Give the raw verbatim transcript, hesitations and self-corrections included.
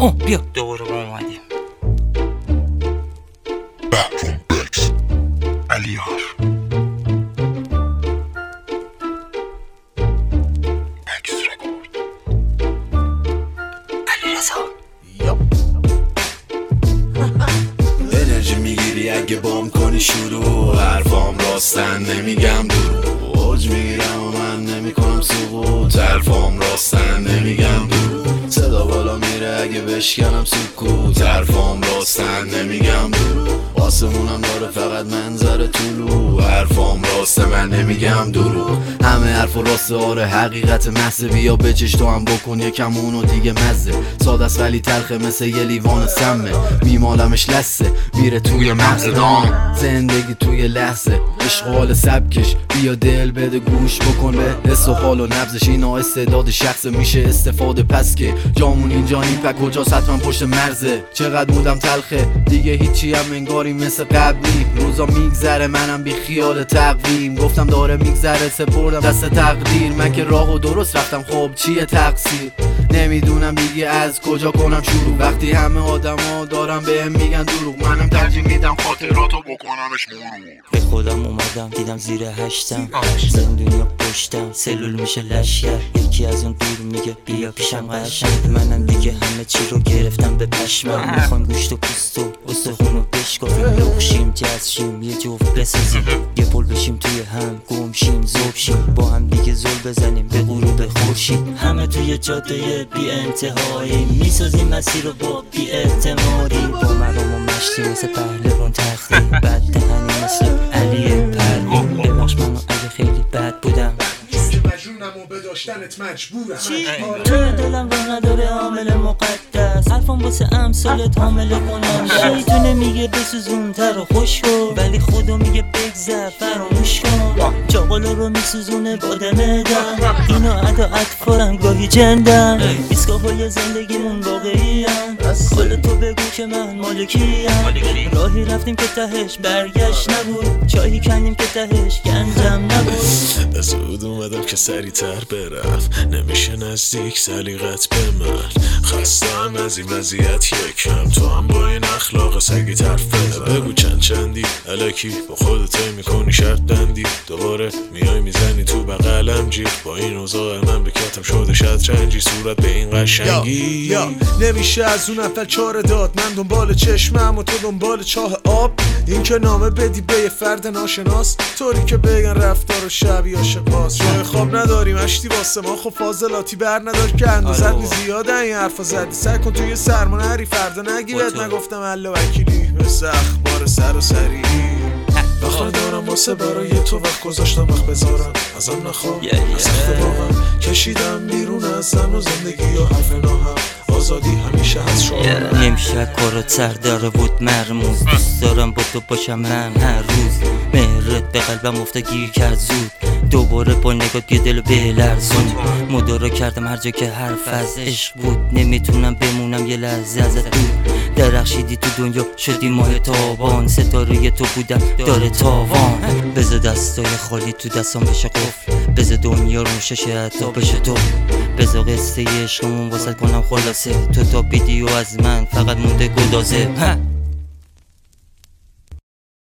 اوه بیا دوباره با اومدیم. بهرام بکس علیار بکس رکورد علیرضا. انرژی میگیری اگه بام کنی شروع، حرفام راستن نمیگم دروغ، اوج میگیرم و من نمیکنم سقوط، حرفام راستن نمیگم دروغ، صدا بالا میره اگه بشکنم سکوت، حرفام راستن نمیگم دروغ، آسمونم داره فقط منظر طلوع، حرفام راسته من نمیگم دروغ، همه حرف و راسته آره حقیقت محضه، بیا بچش تو هم بکن یکم اونو دیگه مزه، ساده است ولی تلخه مثل یه لیوان سمه، میمالمش لسه میره توی مغز دام، زندگی توی لحظه اشغال سبکش، بیا دل بده گوش بکن به حس و حال و نبزش، اینا استعداد شخص میشه استفاده پس که جامون اینجا نیپک کجاست حتما پشت مرزه، چقدر مودم تلخه دیگه هیچی هم انگاری مثل قبلی، روزا میگذره منم بی خیال تقویم، گفتم داره میگذره سپردم دست تقدیر، من که راه و درست رفتم خب چیه تقصیر، نمیدونم دیگه از کجا کنم شروع، وقتی همه آدما دارم بهم میگن دروغ، منم ترجیح میدم خاطراتو بکنمش مرور. به خودم اومدم دیدم زیر هشتم، زندونیا پشتم سلول میشه لشگر، یکی از اون دور میگه بیا پیشم قشنگ، منم دیگه همه چی رو گرفتم به پشمم، میخوام گوشت و پوست و استخونو بشکافیم، لخشیم جزشیم یه جفت بسازیم، یه پل بشیم توی هم گمشیم ذوب شیم، با هم دیگه زل بزنیم به غروب خورشید، همه توی جاده بی انتهایی میسازیم مسیر رو با بی اعتمادی، با مرام و مشتی مثل پهلوان تختی، بد دهنی مثل علی پرمی، ببخش منو اگه خیلی بد بودم که مجنونم و به داشتنت مجبورم، توی دلم رو نداره عامل مقدس، حرفم واسه امثالت حامل کنم، شیطونه میگه بسوزون تر و خوش کن، ولی خدا میگه بگذر فراموش کن، چاقالا رو میسوزونه با دم دم، اینا ادا اطفارم گاهی جندم، ایستگاه‌های زندگیمون واقعی هم، حالا تو بگو که من مالکی هم، راهی رفتیم که تهش برگشت نبود، چایی کندیم که تهش گنجم نبود، زود اومدم که سریع‌تر برم، نمیشه نزدیک سلیقت به من، خستم از این وضعیت یکم، تو هم با این اخلاق سگی طرف بزن، بگو چند چندی الکی با خودت میکنی شرط بندی، دوباره میای میزنی تو بغلم جیغ، با این اوضاع من به کتم شده شطرنجی، صورت به این قشنگی یا, یا نمیشه از اون اول چاره داد، من دنبال چشمم و تو دنبال چاه آب، این که نامه بدی به یه فرد ناشناس، طوری که بگن رفتار و شبیه عاشقاست، جای خواب نداریم اشتی واسه ما، خب فاضلاتی بر ندار که اندازت می زیاده، این حرفا زدی سر کن توی سرما نری، فردا نگیرد نگفتم الا وکیلی مثل اخبار سر و سری، بخواه دارم واسه برای تو وقت گذاشتم وقت بذارم ازم نخواه، از سخت واقعا کشیدم بیرون از زن و زندگی یا حرف ناهم، آزادی همیشه هست شما نمیشه کارت سر داره بود مرموز، دوست دارم با تو باشم من هر روز، مهرت به قلبم افته گیر کرد زود، دوباره با نگات یه دل بلرزون، مدارا کردم هر جا که حرف از عشق بود، نمیتونم بمونم یه لحظه ازت دور، درخشیدی تو دنیا شدی ماه تابان، ستاره تو بودم داره تاوان، بذار دستای خالی تو دستام بشه قفل، بذار دنیا رو ششه حتی بشه تو، بذار قصه عشقمون واسه کنم خلاصه، تو تا بیدیو از من فقط مونده گدازه.